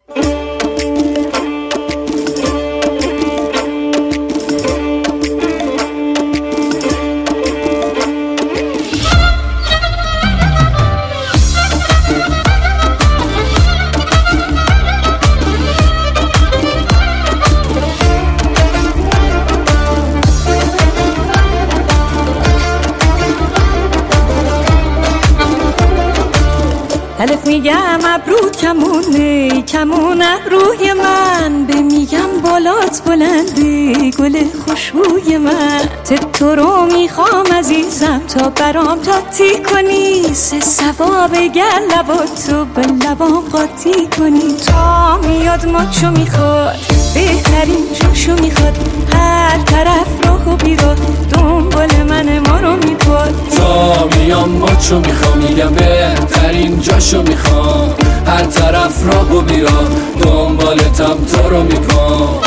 الف میگم ابرو کمونه کمون ابروی من، به میگم بالات بلنده گل خوشبوی من. تو رو میخوام عزیزم تا برام تاتی کنی، سه ثواب گر لباتو به لبام قاطی کنی. تا میاد ماچو میخواد بهترین جاشو میخواد، هر طرف راه و بیراه دنبال من ما رو میپاد. تا میام ماچو میخوام میگم بهترین جاشو میخوام، هر طرف راه و بیراه دنبالتم تو رو میپام.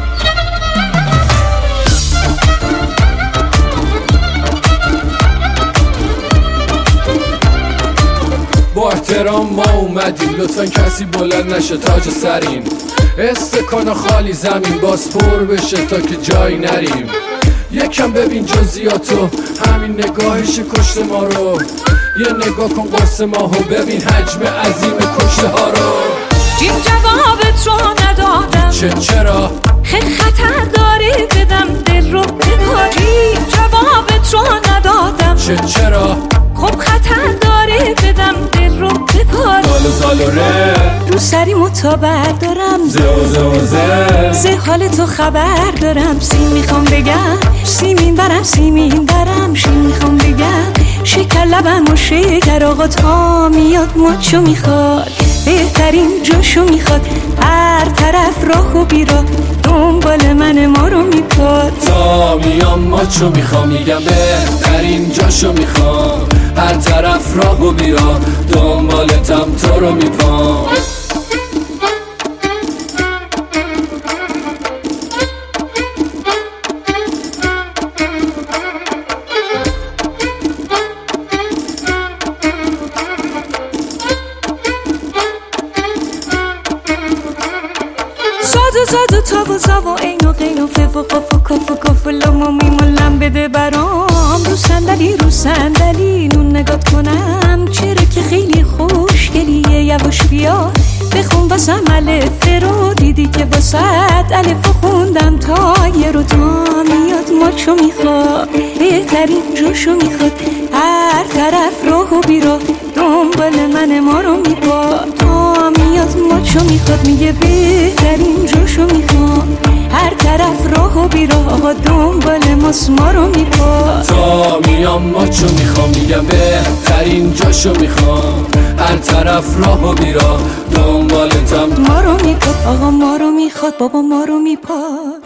با احترام ما اومدیم، لطفا کسی بلند نشه تاج سریم. استکان خالی زمین باز پر بشه تا که جایی نریم. یکم ببین جزئیاتو، همین نگاهش کشت ما رو. یه نگاه کن قرص ماهو، ببین حجم عظیم کشته ها رو. جیم جوابت رو ندادم چرا؟ خیلی خطر داره بدم دل رو بکاری. جوابت رو ندادم چرا؟ خب خطر داره بدم دل رو بپار. زالوره رو سری متابر دارم، زه حال تو خبر دارم. سیم میخوام بگم سیمین برم سیمین برم، شیم میخوام بگم شکر لبم و شکر. آقا تا میاد ماچو میخواد بهترین جاشو میخواد، هر طرف راه و بیراه دنبال من ما رو میپاد. تا میام ماچو میخوام میگم بهترین جاشو میخوام، هر طرف راه و بیراه دنبالتم تو رو میپام. زادو تاو زاو اینو قینو فو قفو کفو کفو لامو میمولم بده برام. رو صندلی نون نگات کنم، چرا که خیلی خوشگلیه. یواش بیا بخون واسم الف رو، دیدی که واسط الف خوندم تا یه رو. تا میاد ماچو میخواد بهترین جاشو میخواد، هر طرف راه و بیراه دنبال من ما رو میپاد. تا میاد ماچو میخواد میگه بهترین جاشو میخوام، هر طرف راه و بیراه آقا دنبال ماست ما رو میپاد. تا میام ماچو میخوام میگم بهترین جاشو میخوام، هر طرف راه و بیراه دنبالتم ما رو میپاد. آقا ما رو میخواد بابا ما رو میپاد.